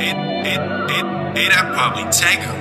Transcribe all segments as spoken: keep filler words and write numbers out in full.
it, it, it, it, I probably take her.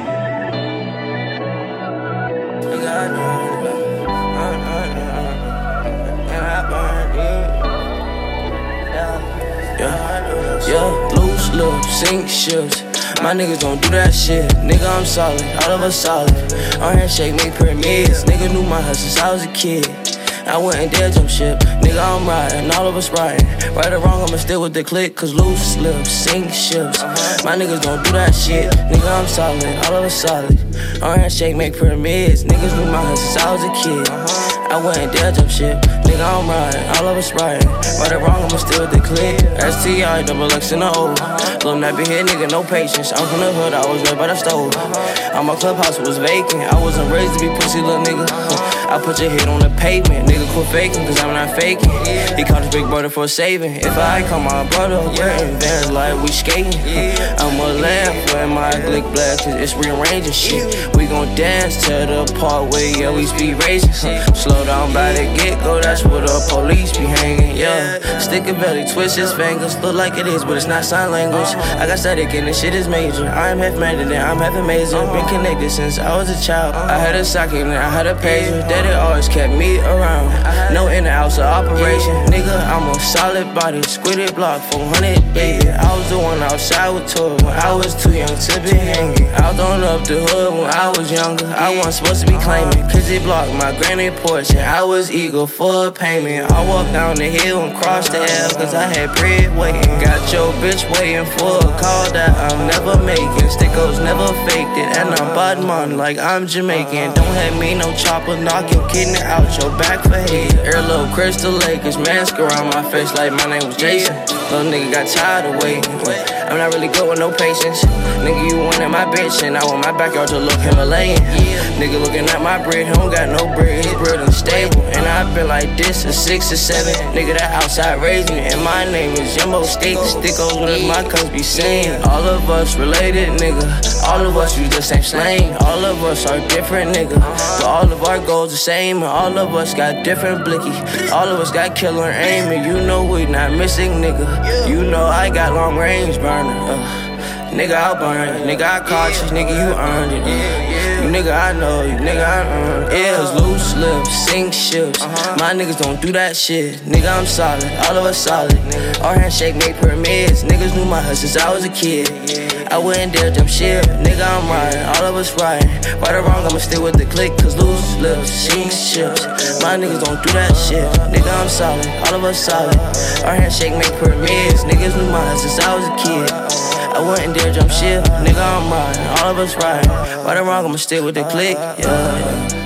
Yeah, yeah, loose lips, sink ships. My niggas don't do that shit. Nigga, I'm solid, all of us solid. Our handshake make pyramids. Nigga knew my hustle since I was a kid. I went and did jump ship. Nigga, I'm riding, all of us riding. Right or wrong, I'ma still with the click. Cause loose lips, sink ships. My niggas don't do that shit. Nigga, I'm solid, all of us solid. Our handshake make pyramids. Niggas knew my hustle since I was a kid. I went and did jump ship. Nigga, I'm riding, all of us riding. Right or wrong, I'ma still with the click. S T I, double X in the O. Little nappy head nigga, no patience. I'm from the hood, I was right by the stove. On my clubhouse was vacant. I wasn't raised to be pussy, little nigga. I put your head on the pavement. Nigga, quit faking, cause I'm not faking. He called his big brother for saving. If I call my brother, we're in Vans like we skating. I'ma laugh when my glick blast, cause it's rearranging shit. We gon' dance to the part where, yeah, we speed racing. Slow down by the get-go, that's where the police be hanging, yeah. Stick a belly, twist his fingers. Look like it is, but it's not sign language. I got static and this shit is major. I'm half mad and I'm half amazing. Been connected since I was a child. I had a socket and I had a pager. Daddy always kept me around. No in and outs of operation. Nigga, I'm a solid body. Squid block, four hundred, baby. I was the one outside with tour when I was too young to be hanging. I was throwing up the hood when I was younger. I wasn't supposed to be claiming. Cause it blocked my granny porch and I was eager for a payment. I walked down the hill and crossed the L cause I had bread waiting. Got your bitch waiting for a call that I'm never making. Stickos never faked it and I'm bottom on like I'm Jamaican. Don't have me no chopper knock your kidney out your back for hate. Air little Crystal Lakers mask around my face like my name was Jason. Little nigga got tired of waiting. I'm not really good with no patience. Nigga, you wanted my bitch and I want my backyard to look Himalayan. Nigga looking at my bread, he don't got no bread, his bread unstable. And I've been like this, a six or seven. Nigga, that outside raised me. And my name is Jumbo Steak. Stickos with my cuz be saying. All of us related, nigga. All of us use the same slang. All of us are different, nigga. But all of our goals the same. And all of us got different blicky. All of us got killer aim. And you know we not missing, nigga. You know I got long range burner. Uh. Nigga, I'll burn it. Nigga, I caught you. Nigga, you earned it. Uh. You nigga, I know you. Nigga, I earned it. Yeah, it's loose lips, sink ships. My niggas don't do that shit. Nigga, I'm solid. All of us solid. Our handshake make pyramids. Niggas knew my hustle since I was a kid. I wouldn't dare jump ship. Nigga, I'm riding. All of us riding. Right or wrong, I'ma still with the click. Cause loose lips, sink ships. My niggas don't do that shit. Nigga, I'm solid. All of us solid. Our handshake make pyramids. Niggas knew my hustle since I was a kid. I wouldn't dare jump ship. Nigga, I'm riding. All of us riding. Right or wrong, I'ma stick with the click. Yeah, yeah.